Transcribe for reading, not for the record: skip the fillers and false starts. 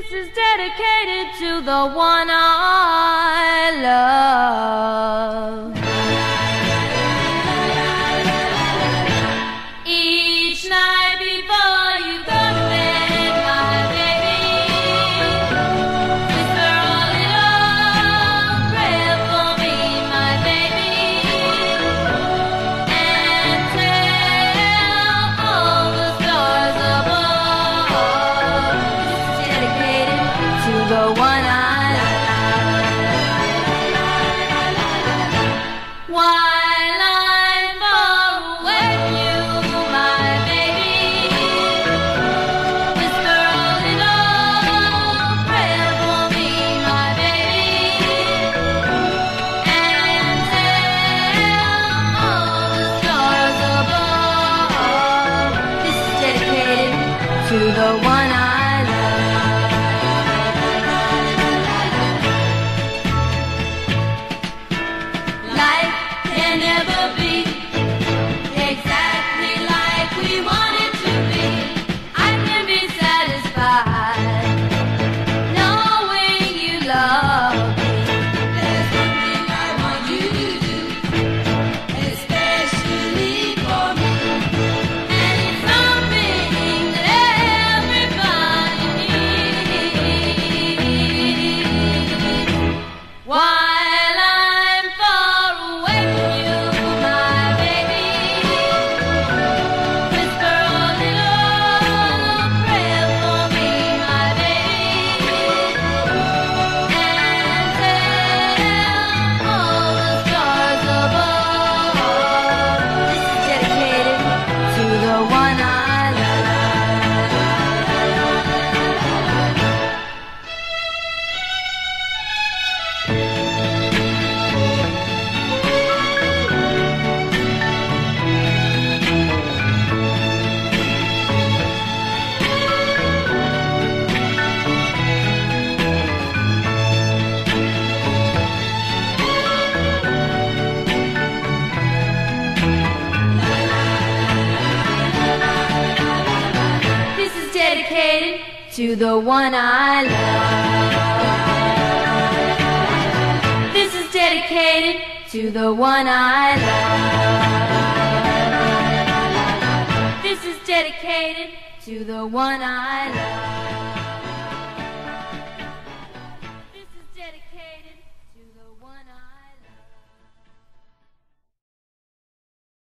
is dedicated to the one I love. Each night before you go to bed, my baby, whisper a little prayer for me, my baby, and tell all the stars above this is dedicated to the one I love. While I'm far away from you, my baby, whisper a little prayer for me, my baby, and tell all the stars above this is dedicated to the one I love. Life can never be exactly like we want it to be. I can be satisfied knowing you love me. There's something I want you to do, especially for me, and it's something that everybody needs. While I'm far away from you, my baby, whisper a little prayer for me, my baby, and tell all the stars above this is dedicated to the one I love. This is dedicated to the one I love. This is dedicated to the one I love. This is dedicated to the one I love.